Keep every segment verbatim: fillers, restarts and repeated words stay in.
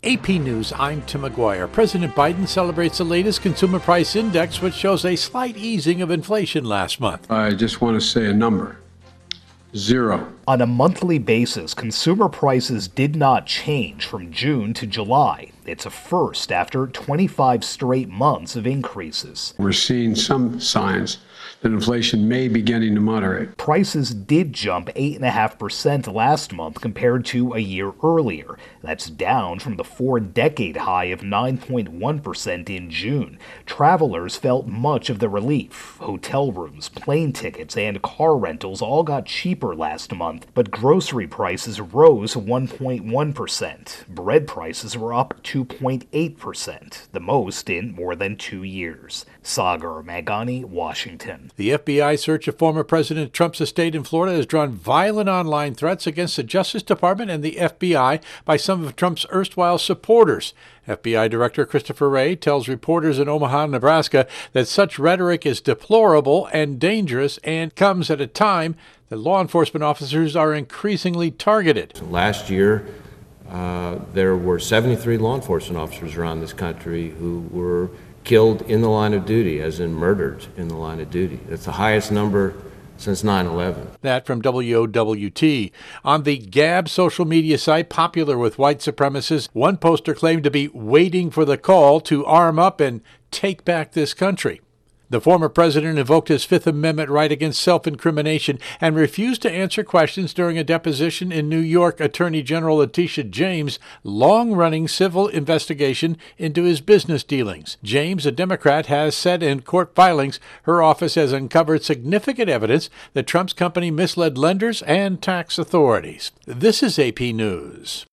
A P News, I'm Tim McGuire. President Biden celebrates the latest consumer price index, which shows a slight easing of inflation last month. I just want to say a number. Zero. On a monthly basis, consumer prices did not change from June to July. It's a first after twenty-five straight months of increases. We're seeing some signs that inflation may be beginning to moderate. Prices did jump eight point five percent last month compared to a year earlier. That's down from the four-decade high of nine point one percent in June. Travelers felt much of the relief. Hotel rooms, plane tickets, and car rentals all got cheaper last month, but grocery prices rose one point one percent. Bread prices were up two point eight percent, the most in more than two years. Sagar Meghani, Washington. The F B I search of former President Trump's estate in Florida has drawn violent online threats against the Justice Department and the F B I by some of Trump's erstwhile supporters. F B I Director Christopher Wray tells reporters in Omaha, Nebraska, that such rhetoric is deplorable and dangerous and comes at a time that law enforcement officers are increasingly targeted. Last year, uh, there were seventy-three law enforcement officers around this country who were killed in the line of duty, as in murdered in the line of duty. That's the highest number since nine eleven. That from W O W T. On the Gab social media site, popular with white supremacists, one poster claimed to be waiting for the call to arm up and take back this country. The former president invoked his Fifth Amendment right against self-incrimination and refused to answer questions during a deposition in New York Attorney General Letitia James' long-running civil investigation into his business dealings. James, a Democrat, has said in court filings her office has uncovered significant evidence that Trump's company misled lenders and tax authorities. This is A P News.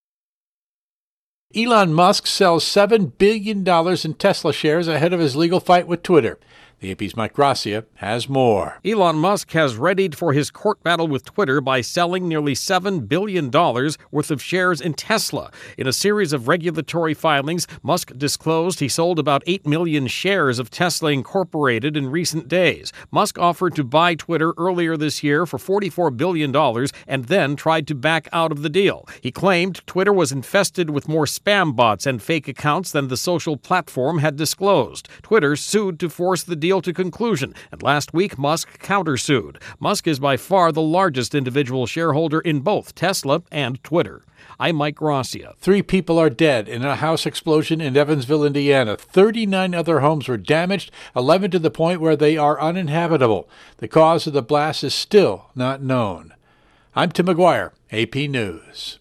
Elon Musk sells seven billion dollars in Tesla shares ahead of his legal fight with Twitter. The A P's Mike Gracia has more. Elon Musk has readied for his court battle with Twitter by selling nearly seven billion dollars worth of shares in Tesla. In a series of regulatory filings, Musk disclosed he sold about eight million shares of Tesla Incorporated in recent days. Musk offered to buy Twitter earlier this year for forty-four billion dollars and then tried to back out of the deal. He claimed Twitter was infested with more spam bots and fake accounts than the social platform had disclosed. Twitter sued to force the deal to conclusion, and last week Musk countersued. Musk is by far the largest individual shareholder in both Tesla and Twitter. I'm Mike Gracia. Three people are dead in a house explosion in Evansville, Indiana. thirty-nine other homes were damaged, eleven to the point where they are uninhabitable. The cause of the blast is still not known. I'm Tim McGuire, A P News.